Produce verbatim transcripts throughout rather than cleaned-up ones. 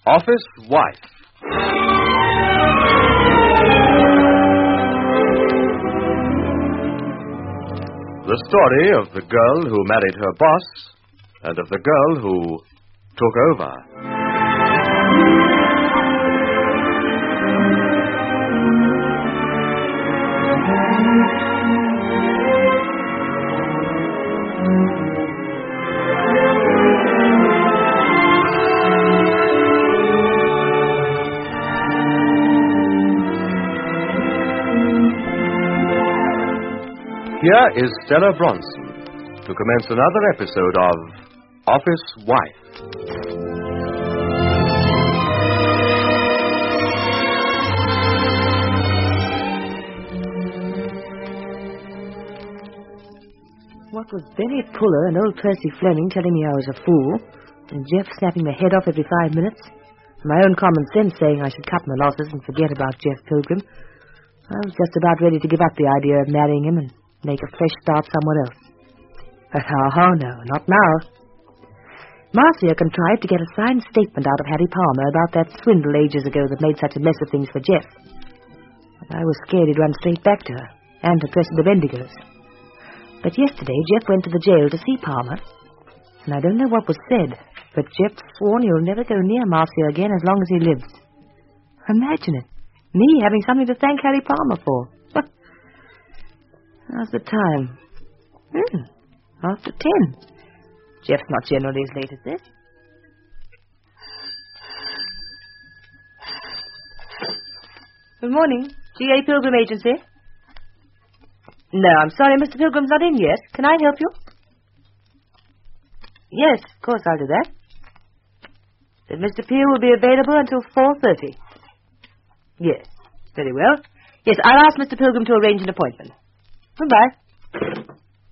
Office Wife. The story of the girl who married her boss and of the girl who took over. Here is Stella Bronson to commence another episode of Office Wife. What with Benny Puller and old Percy Fleming telling me I was a fool, and Jeff snapping my head off every five minutes, and my own common sense saying I should cut my losses and forget about Jeff Pilgrim, I was just about ready to give up the idea of marrying him and make a fresh start somewhere else. But oh, no, not now. Marcia contrived to get a signed statement out of Harry Palmer about that swindle ages ago that made such a mess of things for Jeff. But I was scared he'd run straight back to her, and to Cressida Bendigos. But yesterday, Jeff went to the jail to see Palmer, and I don't know what was said, but Jeff sworn he'll never go near Marcia again as long as he lives. Imagine it, me having something to thank Harry Palmer for. How's the time? Hmm, after ten. Jeff's not generally as late as this. Good morning. G A Pilgrim Agency. No, I'm sorry, Mister Pilgrim's not in yet. Can I help you? Yes, of course I'll do that. But Mister Peel will be available until four thirty. Yes, very well. Yes, I'll ask Mister Pilgrim to arrange an appointment. Goodbye.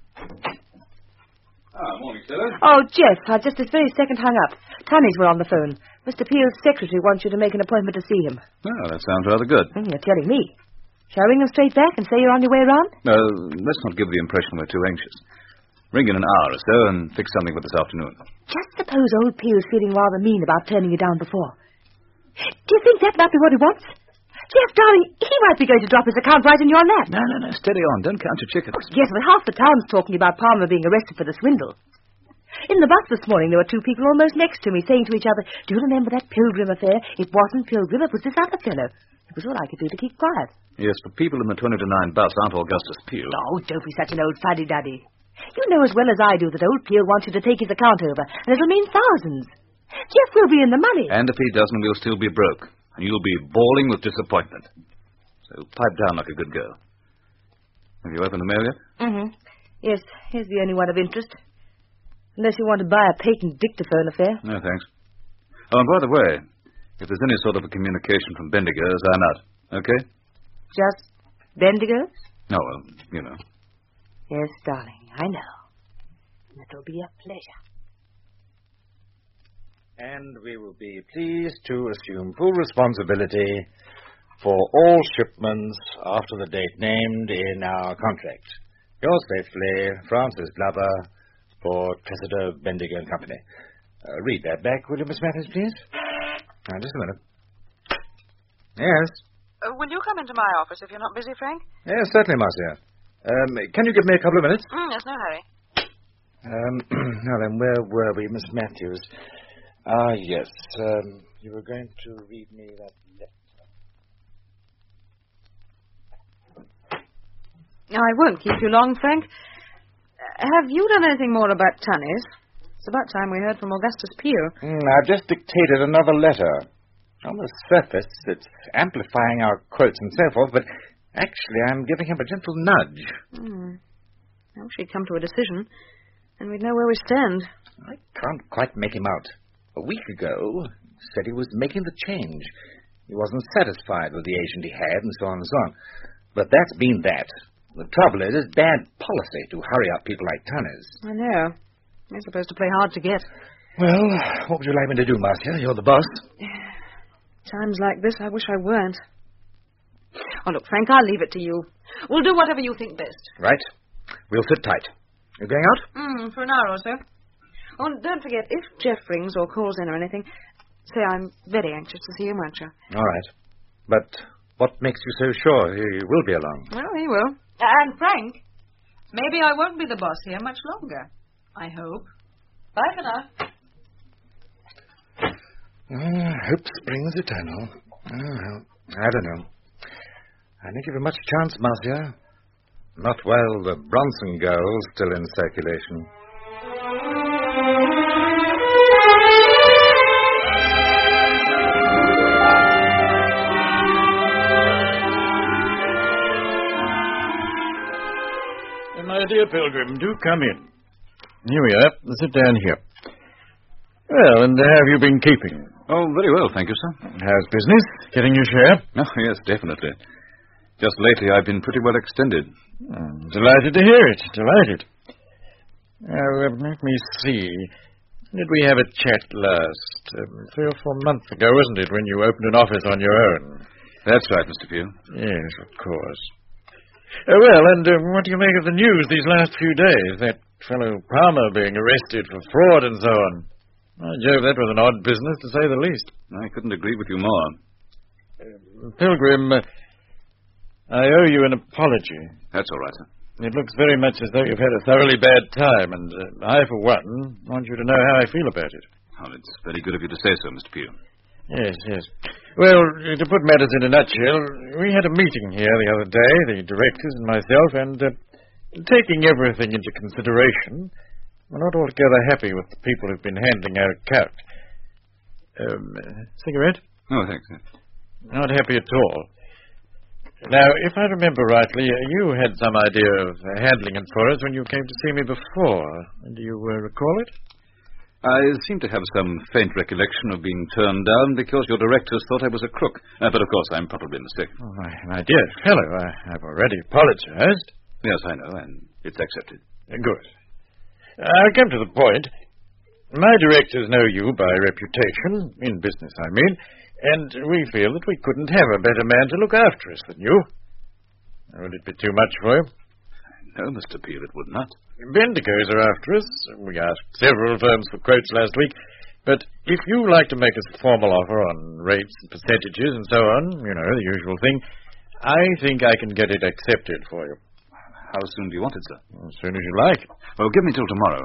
Ah, morning, Stella. Oh, Jeff, I just this very second hung up. Tunnies were on the phone. Mister Peel's secretary wants you to make an appointment to see him. Oh, that sounds rather good. Mm, you're telling me. Shall I ring them straight back and say you're on your way around? No, let's not give the impression we're too anxious. Ring in an hour or so and fix something for this afternoon. Just suppose old Peel's feeling rather mean about turning you down before. Do you think that might be what he wants? Jeff, darling, he might be going to drop his account right in your lap. No, no, no, steady on. Don't count your chickens. Yes, but half the town's talking about Palmer being arrested for the swindle. In the bus this morning, there were two people almost next to me saying to each other, do you remember that Pilgrim affair? It wasn't Pilgrim, it was this other fellow. It was all I could do to keep quiet. Yes, but people in the twenty to nine bus aren't Augustus Peel. Oh, don't be such an old fuddy-duddy. You know as well as I do that old Peel wants you to take his account over, and it'll mean thousands. Jeff will be in the money. And if he doesn't, we'll still be broke, and you'll be bawling with disappointment. So pipe down like a good girl. Have you opened the mail yet? Mm-hmm. Yes, here's the only one of interest. Unless you want to buy a patent dictaphone affair. No, thanks. Oh, and by the way, if there's any sort of a communication from Bendigos, I'm out. Okay? Just Bendigos? No, well, you know. Yes, darling, I know. It'll be a pleasure. And we will be pleased to assume full responsibility for all shipments after the date named in our contract. Yours faithfully, Francis Glover, for Cressida Bendigo and Company. Uh, read that back, will you, Miss Matthews, please? Now, just a minute. Yes? Uh, will you come into my office if you're not busy, Frank? Yes, certainly, Marcia. Um, can you give me a couple of minutes? Mm, there's no hurry. Um, now then, where were we, Miss Matthews? Ah, yes. Um, you were going to read me that letter. I won't keep you long, Frank. Uh, have you done anything more about Tunnies? It's about time we heard from Augustus Peel. Mm, I've just dictated another letter. On the surface, it's amplifying our quotes and so forth, but actually I'm giving him a gentle nudge. Hmm. I wish he'd come to a decision, and we'd know where we stand. I can't quite make him out. A week ago, he said he was making the change. He wasn't satisfied with the agent he had, and so on and so on. But that's been that. The trouble is, it's bad policy to hurry up people like Tunnies. I know. They're supposed to play hard to get. Well, what would you like me to do, Marcia? You're the boss. Times like this, I wish I weren't. Oh, look, Frank, I'll leave it to you. We'll do whatever you think best. Right. We'll sit tight. You going out? Mm, for an hour or so. Oh, and don't forget, if Jeff rings or calls in or anything, say I'm very anxious to see him, won't you? All right. But what makes you so sure he will be along? Well, he will. And Frank, maybe I won't be the boss here much longer. I hope. Bye for now. Uh, hope springs eternal. Oh, well, I don't know. I don't give him much chance, Marcia. Not while the Bronson girl's still in circulation. My dear Pilgrim, do come in. Here we are. Sit down here. Well, and how have you been keeping? Oh, very well, thank you, sir. How's business? Getting your share? Oh, yes, definitely. Just lately I've been pretty well extended. I'm delighted to hear it. Delighted. Now, uh, let me see. Did we have a chat last? Um, three or four months ago, wasn't it, when you opened an office on your own? That's right, Mister Pugh. Yes, of course. Uh, well, and uh, what do you make of the news these last few days? That fellow Palmer being arrested for fraud and so on. By Jove, that was an odd business, to say the least. I couldn't agree with you more. Uh, Pilgrim, uh, I owe you an apology. That's all right, sir. It looks very much as though you've had a thoroughly bad time, and uh, I, for one, want you to know how I feel about it. Well, it's very good of you to say so, Mister Pugh. Yes, yes. Well, to put matters in a nutshell, we had a meeting here the other day, the directors and myself, and uh, taking everything into consideration, we're not altogether happy with the people who've been handling our account. Um, uh, cigarette? Oh, thanks. Not happy at all. Now, if I remember rightly, uh, you had some idea of uh, handling it for us when you came to see me before. Do you uh, recall it? I seem to have some faint recollection of being turned down because your directors thought I was a crook. Uh, but, of course, I'm probably mistaken. Oh, my, my dear fellow, I, I've already apologized. Yes, I know, and it's accepted. Uh, good. I'll come to the point. My directors know you by reputation, in business, I mean, and we feel that we couldn't have a better man to look after us than you. Would it be too much for you? No, Mister Peel, it would not. Bendigo's are after us. We asked several firms for quotes last week. But if you like to make us a formal offer on rates and percentages and so on, you know, the usual thing, I think I can get it accepted for you. How soon do you want it, sir? As soon as you like. Well, give me till tomorrow.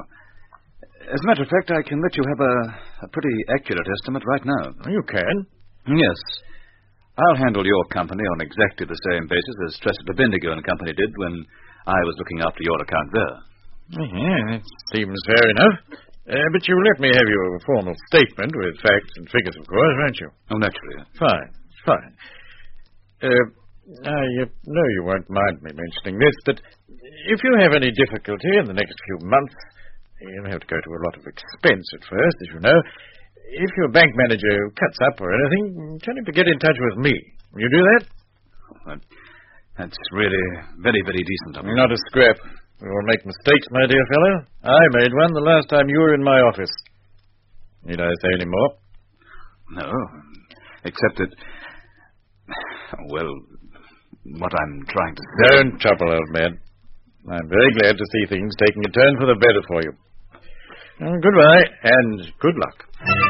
As a matter of fact, I can let you have a, a pretty accurate estimate right now. You can? Yes. I'll handle your company on exactly the same basis as Tressida Bendigo and Company did when I was looking after your account there. Yeah, that seems fair enough. Uh, but you let me have your formal statement with facts and figures, of course, won't you? Oh, naturally. Fine, fine. Uh, I uh, know you won't mind me mentioning this, but if you have any difficulty in the next few months, you'll have to go to a lot of expense at first, as you know. If your bank manager cuts up or anything, tell him to get in touch with me. Will you do that? Oh, that that's really very, very decent of you. Not a scrap. We all make mistakes, my dear fellow. I made one the last time you were in my office. Need I say any more? No, except that, well, what I'm trying to say... Don't trouble, old man. I'm very glad to see things taking a turn for the better for you. Well, goodbye, and good luck.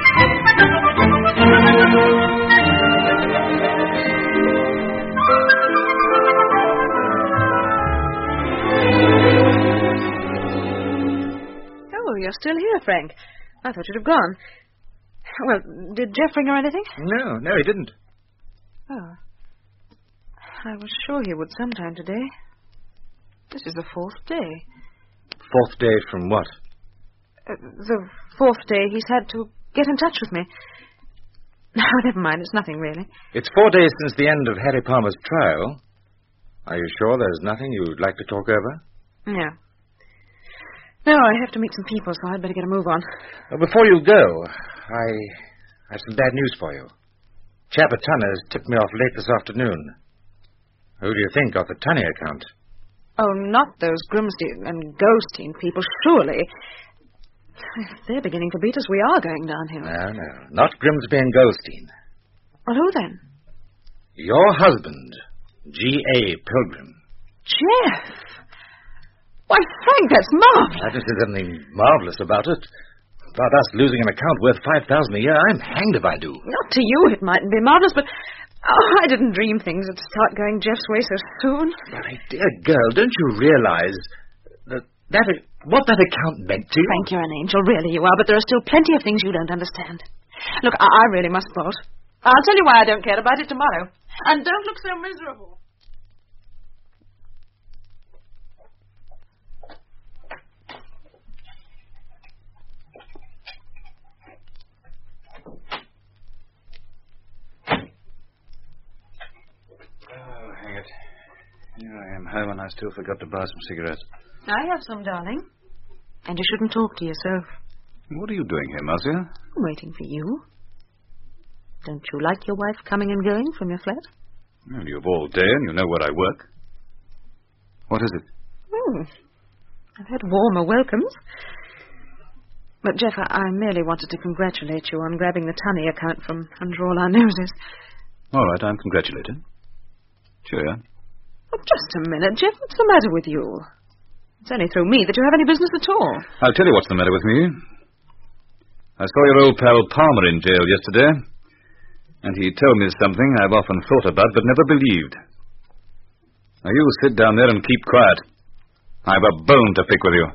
Oh, you're still here, Frank. I thought you'd have gone. Well, did Jeff ring or anything? No, no, he didn't. Oh. I was sure he would sometime today. This is the fourth day. Fourth day from what? Uh, the fourth day he's had to get in touch with me. No, never mind. It's nothing, really. It's four days since the end of Harry Palmer's trial. Are you sure there's nothing you'd like to talk over? Yeah. No, I have to meet some people, so I'd better get a move on. Well, before you go, I have some bad news for you. Chap at Tunner's tipped me off late this afternoon. Who do you think got the Tunny account? Oh, not those Grimsby and Goldstein people, surely. If they're beginning to beat us, we are going downhill. No, no, not Grimsby and Goldstein. Well, who then? Your husband, G A Pilgrim. Jeff! Why, Frank, that's marvelous. I don't see anything marvelous about it. about us losing an account worth five thousand a year, I'm hanged if I do. Not to you, it mightn't be marvelous, but oh, I didn't dream things would start going Jeff's way so soon. My dear girl, don't you realize that, that what that account meant to you? Frank, you're an angel, really you are, but there are still plenty of things you don't understand. Look, I, I really must bolt. I'll tell you why I don't care about it tomorrow. And don't look so miserable. Here I am home and I still forgot to buy some cigarettes. I have some, darling. And you shouldn't talk to yourself. What are you doing here, Marcia? I'm waiting for you. Don't you like your wife coming and going from your flat? Well, you've all day and you know where I work. What is it? Hmm. I've had warmer welcomes. But, Jeff, I, I merely wanted to congratulate you on grabbing the Tunney account from under all our noses. All right, I'm congratulated. Cheerio. Oh, just a minute, Jeff. What's the matter with you? It's only through me that you have any business at all. I'll tell you what's the matter with me. I saw your old pal Palmer in jail yesterday, and he told me something I've often thought about but never believed. Now, you sit down there and keep quiet. I've a bone to pick with you.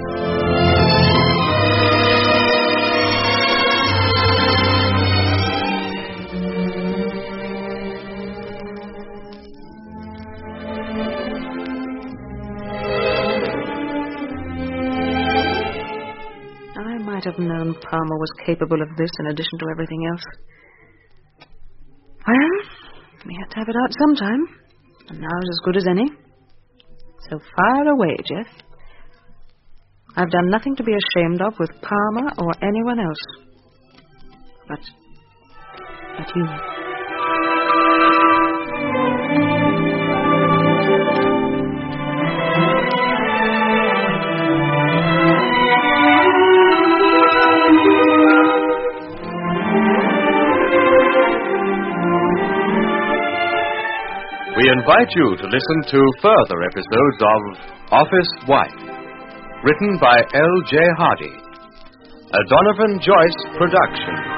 I might have known Palmer was capable of this in addition to everything else. Well, we had to have it out sometime, and now's as good as any. So fire away, Jeff. I've done nothing to be ashamed of with Palmer or anyone else. But, but you. We invite you to listen to further episodes of Office Wife, written by L J Hardy, a Donovan Joyce production.